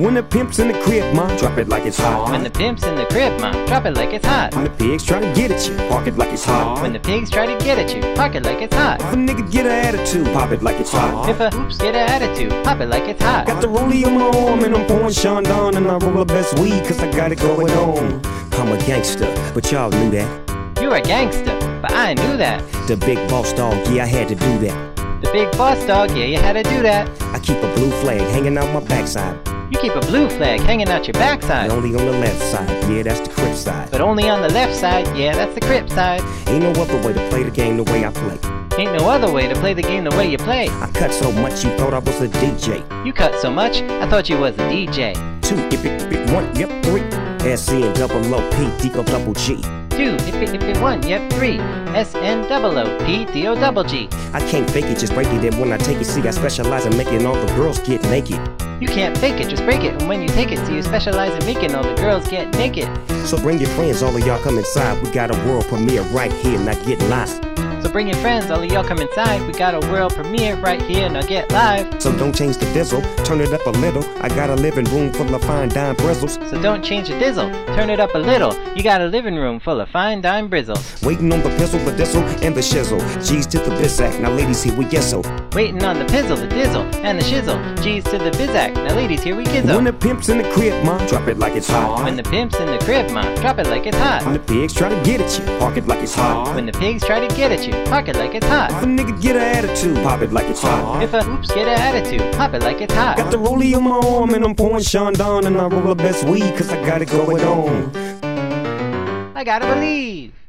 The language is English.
When the pimp's in the crib, ma, drop it like it's hot. When the pimp's in the crib, ma, drop it like it's hot. When the pigs try to get at you, park it like it's hot. When the pigs try to get at you, park it like it's hot. If a nigga get an attitude, pop it like it's hot. If a hoops get an attitude, pop it like it's hot. Got the rollie on my arm and I'm pouring Sean Don, and I roll the best weed cause I got it going on. I'm a gangster, but y'all knew that. You're a gangster, but I knew that. The big boss dog, yeah, I had to do that. The big boss dog, yeah, you had to do that. I keep a blue flag hanging out my backside. You keep a blue flag hanging out your backside. And only on the left side, yeah, that's the Crip side. But only on the left side, yeah, that's the Crip side. Ain't no other way to play the game the way I play. Ain't no other way to play the game the way you play. I cut so much you thought I was a DJ. You cut so much, I thought you was a DJ. 2, if it, 1, yep, 3. SC and double OP, Deco double G. 2, if it 1, yep, 3. SN-double-O-P, D-O-double-G. I can't fake it, just break it. And when I take it, see, I specialize in making all the girls get naked. You can't fake it, just break it. And when you take it, so you specialize in making all the girls get naked. So bring your friends, all of y'all come inside. We got a world premiere right here, now get live. So bring your friends, all of y'all come inside. We got a world premiere right here, now get live. So don't change the diesel, turn it up a little. I got a living room full of fine dime bristles. So don't change the dizzle, turn it up a little. You got a living room full of fine dime brizzles. Waiting on the pistol, the diesel, and the shizzle. G's to the bizac, now ladies, here we get so. Waiting on the pizzle, the dizzle, and the shizzle. G's to the bizac, now ladies, here we gizzo. When the pimp's in the crib, ma, drop it like it's hot. When the pimp's in the crib, ma, drop it like it's hot. When the pigs try to get at you, park it like it's hot. When the pigs try to get at you, park it like it's hot. If a nigga get an attitude, pop it like it's hot. If a hoops get an attitude, pop it like it's hot. Got the rollie on my arm and I'm pouring Sean Don, and I roll the best weed cause I got it going on. I gotta believe.